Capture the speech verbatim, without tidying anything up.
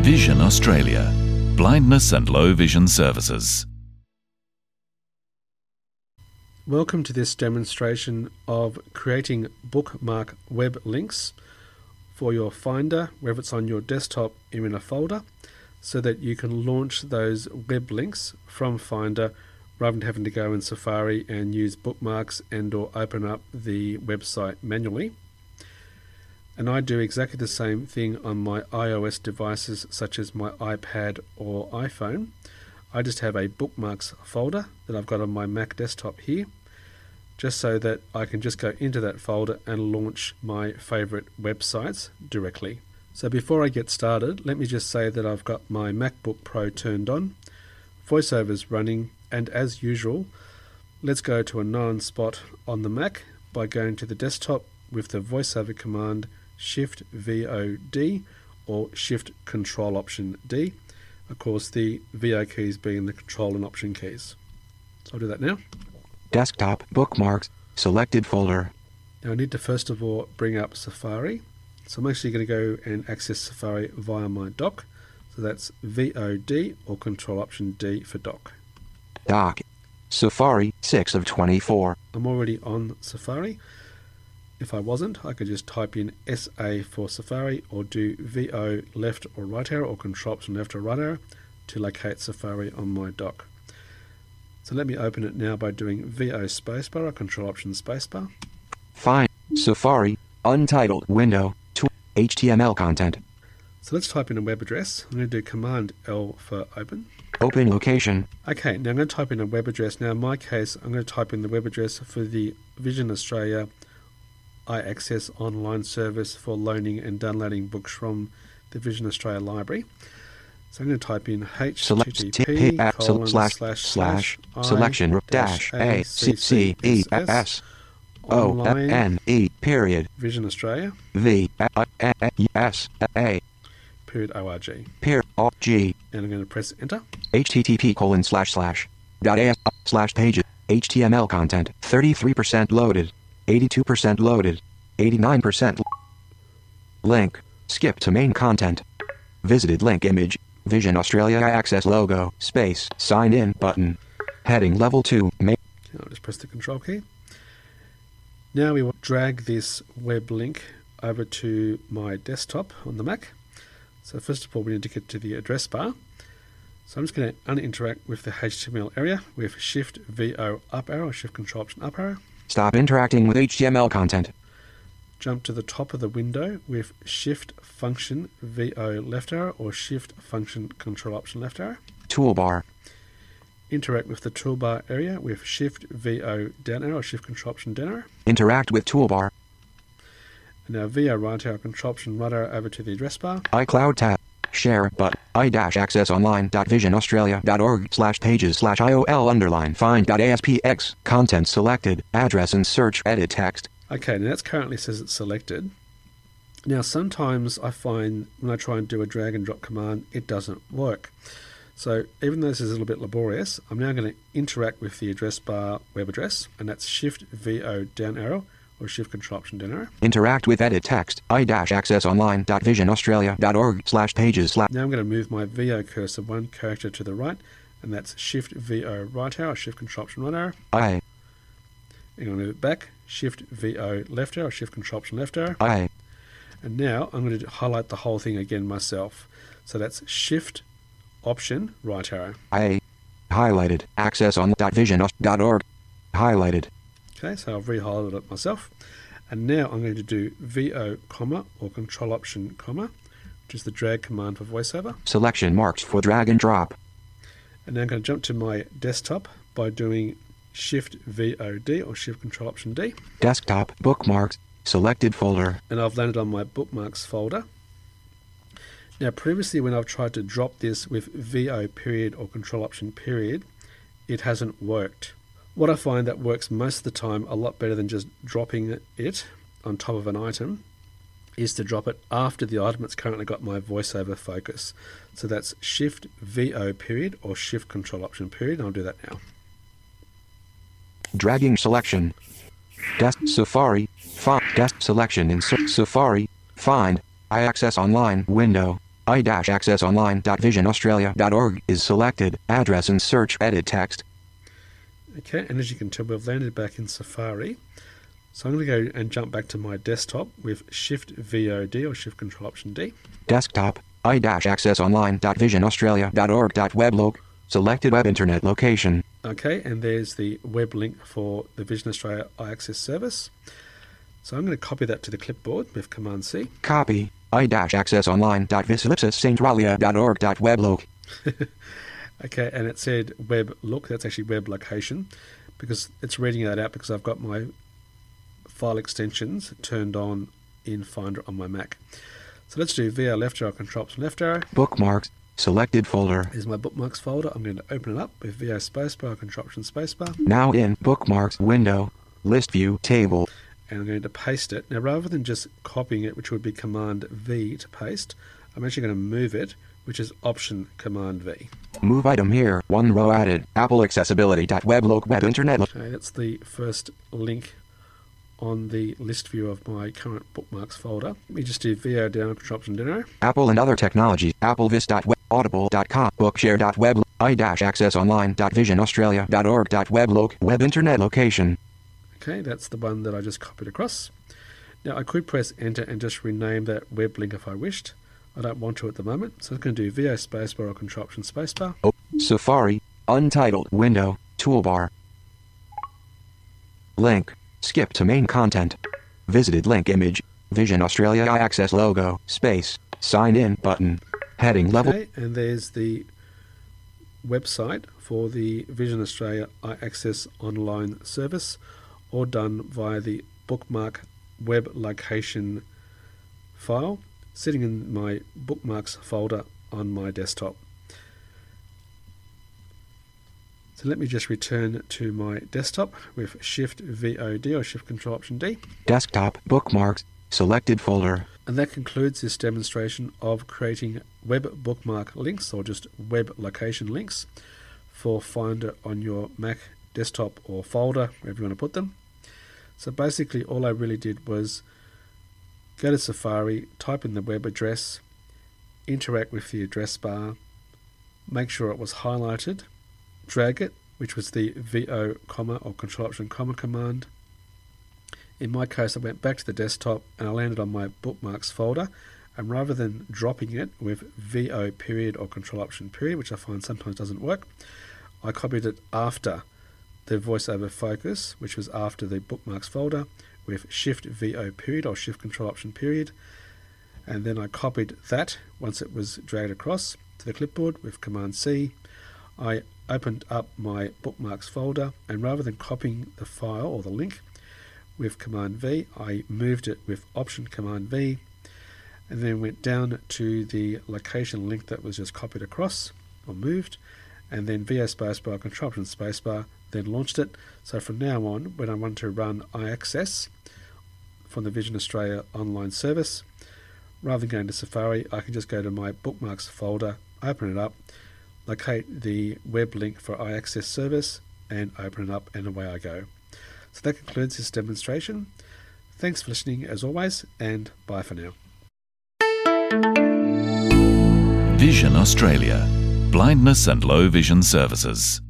Vision Australia, blindness and low vision services. Welcome to this demonstration of creating bookmark web links for your Finder, whether it's on your desktop or in a folder, so that you can launch those web links from Finder rather than having to go in Safari and use bookmarks and or open up the website manually. And I do exactly the same thing on my iOS devices such as my iPad or iPhone. I just have a bookmarks folder that I've got on my Mac desktop here, just so that I can just go into that folder and launch my favorite websites directly. So before I get started, let me just say that I've got my MacBook Pro turned on, VoiceOver's running, and as usual, let's go to a known spot on the Mac by going to the desktop with the VoiceOver command Shift V O D or Shift Control Option D. Of course, the V O keys being the Control and Option keys. So I'll do that now. Desktop bookmarks, selected folder. Now I need to first of all bring up Safari. So I'm actually going to go and access Safari via my dock. So that's V O D or Control Option D for dock. Dock. Safari, six of twenty-four. I'm already on Safari. If I wasn't, I could just type in S A for Safari or do V O left or right arrow or Control Option left or right arrow to locate Safari on my dock. So let me open it now by doing V O spacebar or Control Option spacebar. Find Safari, untitled window, to H T M L content. So let's type in a web address. I'm going to do Command L for open. Open location. Okay, now I'm going to type in a web address. Now in my case, I'm going to type in the web address for the Vision Australia iAccess online service for loaning and downloading books from the Vision Australia Library. So I'm going to type in H T T P colon slash slash selection dash A C C E S O N E period Vision Australia V S A period O R G period O G, and I'm going to press enter. H T T P colon slash slash dot A S slash pages H T M L content thirty-three percent loaded, eighty-two percent loaded, eighty-nine percent link, skip to main content, visited link image, Vision Australia iAccess logo, space, sign in button, heading level two, main. I'll just press the control key. Now we will drag this web link over to my desktop on the Mac. So first of all, we need to get to the address bar. So I'm just going to uninteract with the H T M L area with Shift V O up arrow, Shift Control Option up arrow. Stop interacting with H T M L content. Jump to the top of the window with Shift Function V O left arrow or Shift Function Control Option left arrow. Toolbar. Interact with the toolbar area with Shift V O down arrow or Shift Control Option down arrow. Interact with toolbar. And now V O right arrow, Control Option right arrow over to the address bar. iCloud tab. Share but i-accessonline.visionaustralia.org slash pages slash iol underline find.aspx content selected address and search edit text. Okay, now that's currently says it's selected. Now sometimes I find when I try and do a drag and drop command it doesn't work. So even though this is a little bit laborious, I'm now going to interact with the address bar web address, and that's Shift V O down arrow or Shift Control Option down arrow. Interact with edit text i-accessonline.visionaustralia.org slash pages slash. Now I'm going to move my V O cursor one character to the right, and that's Shift V O right arrow, Shift Control Option right arrow. I. I'm going to move it back, Shift V O left arrow, Shift Control Option left arrow. I. And now I'm going to highlight the whole thing again myself. So that's Shift Option right arrow. I. Highlighted. accessonline.vision.org. Highlighted. Okay, so I've re-highlighted it myself. And now I'm going to do V O comma or Control Option comma, which is the drag command for VoiceOver. Selection marks for drag and drop. And now I'm going to jump to my desktop by doing Shift V O D or Shift Control Option D. Desktop bookmarks, selected folder. And I've landed on my bookmarks folder. Now previously when I've tried to drop this with V O period or Control Option period, it hasn't worked. What I find that works most of the time a lot better than just dropping it on top of an item is to drop it after the item that's currently got my VoiceOver focus. So that's Shift V O period or Shift Control Option period. I'll do that now. Dragging selection. Desk Safari. Find desk selection in Safari. Find iAccess online window. i dash access online dot vision australia dot org is selected. Address and search edit text. Okay, and as you can tell, we've landed back in Safari. So I'm going to go and jump back to my desktop with Shift V O D or Shift Control Option D. Desktop, i dash access online dot vision australia dot org dot weblog. Selected web internet location. Okay, and there's the web link for the Vision Australia iAccess service. So I'm going to copy that to the clipboard with Command C. Copy, i dash access online dot vislipsis saintralia dot org dot weblog. Okay, and it said web look, that's actually web location, because it's reading that out because I've got my file extensions turned on in Finder on my Mac. So let's do V O left arrow, Control Option left arrow. Bookmarks, selected folder. Here's my bookmarks folder. I'm going to open it up with V O spacebar, Control Option spacebar. Now in bookmarks window, list view table. And I'm going to paste it. Now rather than just copying it, which would be Command V to paste, I'm actually going to move it, which is Option Command V. Move item here, one row added. Apple accessibility dot weblog web internet. Okay, that's the first link on the list view of my current bookmarks folder. Let me just do V O down, Control Option down. Apple and other technologies. Applevis dot web, audible dot com, bookshare dot web, i dash access online dot vision australia dot org dot weblog web internet location. Okay, that's the one that I just copied across. Now I could press enter and just rename that web link if I wished. I don't want to at the moment, so I'm going to do V O spacebar or Control Option spacebar. Oh, Safari, untitled window, toolbar. Link, skip to main content. Visited link image, Vision Australia iAccess logo, space, sign in button, heading level. Okay, and there's the website for the Vision Australia iAccess online service, all done via the bookmark web location file, sitting in my bookmarks folder on my desktop. So let me just return to my desktop with Shift V O D or Shift Control Option D. Desktop, bookmarks, selected folder. And that concludes this demonstration of creating web bookmark links, or just web location links, for Finder on your Mac desktop or folder, wherever you want to put them. So basically all I really did was go to Safari, type in the web address, interact with the address bar, make sure it was highlighted, drag it, which was the V O comma or Control Option comma command. In my case, I went back to the desktop and I landed on my bookmarks folder, and rather than dropping it with V O period or Control Option period, which I find sometimes doesn't work, I copied it after the VoiceOver Focus, which was after the bookmarks folder, with Shift V O period or Shift Control Option period, and then I copied that once it was dragged across to the clipboard with Command C. I opened up my bookmarks folder, and rather than copying the file or the link with Command V, I moved it with Option Command V, and then went down to the location link that was just copied across or moved, and then V O spacebar, Control Option spacebar, then launched it. So from now on, when I want to run iAccess from the Vision Australia online service, rather than going to Safari, I can just go to my bookmarks folder, open it up, locate the web link for iAccess service, and open it up, and away I go. So that concludes this demonstration. Thanks for listening as always, and bye for now. Vision Australia. Blindness and low vision services.